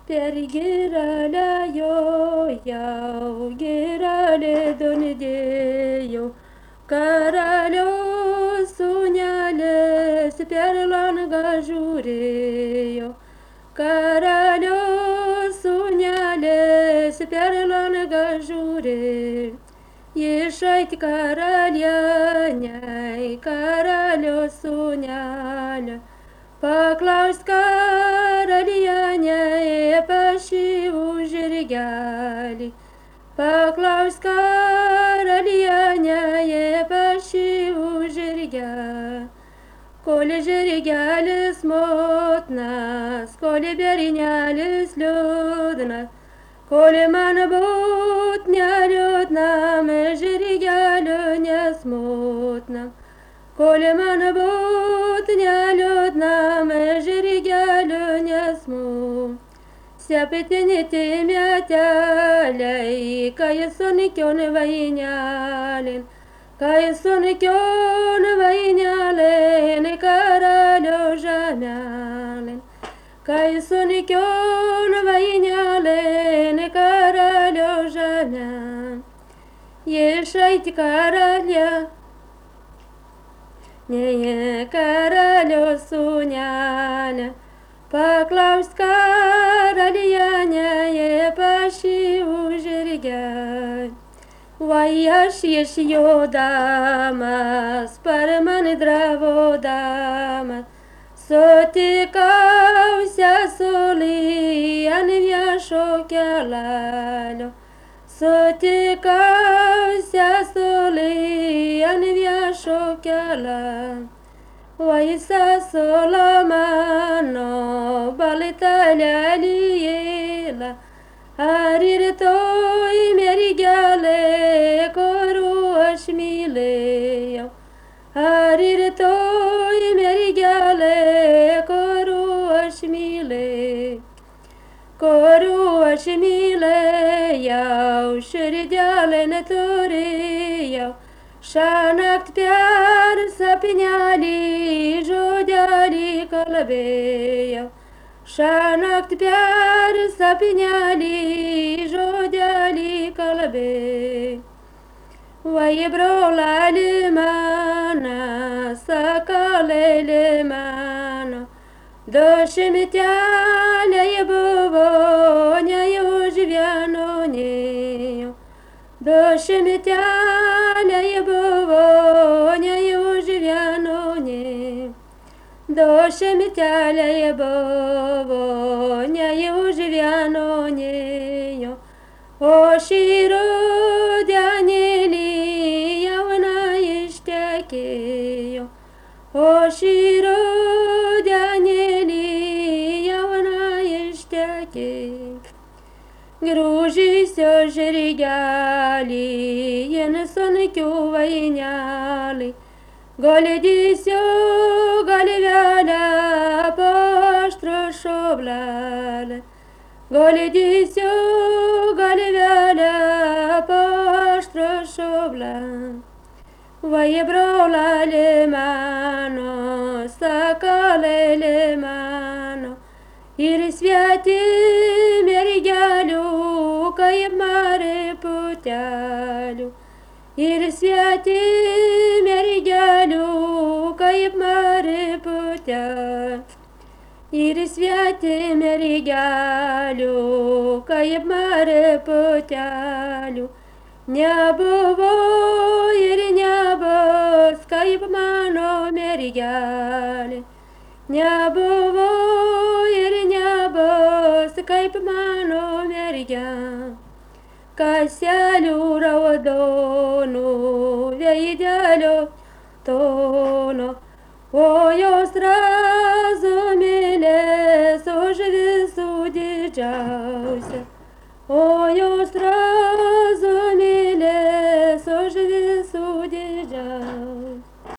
Per girelę jau girelė donidėjo, karaliaus sūnelis per langą žiūrėjo, karaliaus sūnelis per langą žiūrėjo. Išeit karalienei, karaliaus sūnelio, paklaust karalienei pašį žirgelį, paklaust karalienei pašį žirgelį. Kol žirgelis motnas, kol bernelis liūdnas, kol man būt neliūdnam, žirgelio nesmutnam. Kol man būt neliūdnam, žirgelio nesmutnam. Septyni meteliai, kai sunkion vainelin, kai sunkion vainelin, karalio žemelin. Kai sunkion vainelin, karalio žemelin. Išeit karalė, ne karalio sūnelė, paklaust karalienė pašį žirgelį. Vai aš išjodamas, per mane dravodamas, sutikau sesulį ant viešo kelelio, sutikau sesulį ant viešo kelelio. Vai sesulo mano, balta lelijėlė, ar rytoj mergelė, kurių aš mylėjau, ar rytoj mergelė, kurių aš mylėjau, kurių aš mylėjau, širdelė neturėjau, šiąnakt per sapnelį žodelį kalbėjau, šiąnakt per sapnelį žodelį kalbėjau. Vai broleli mano, sakalėli mano, 200 meteliai buvo, nei už vieno nėjo. 200 meteliai buvo, nei už vieno nėjo. 200 meteliai buvo, nei už vieno nėjo. O šį rudenėlį jauna ištekėjo, o šį rudenėlį jauna ištekėjo. Grūžysio žirgelį, jen sunkių vainelį, galėdysio galvelę paštro šoblelę, galėdysio galvelę paštro šoblelę. Vai broleli mano, sakalėli mano, ir sveti mergelių, kaip mari putelių, ir sveti mergelių, kaip mari putelių, ir sveti mergelių, kaip mari putelių. Nebuvo ir nebus, kaip mano mergelė, nebuvo ir nebus, kaip mano mergelė. Kaselių raudonų, veidelio tono, o jos razumėlės už visų didžiausia, o jos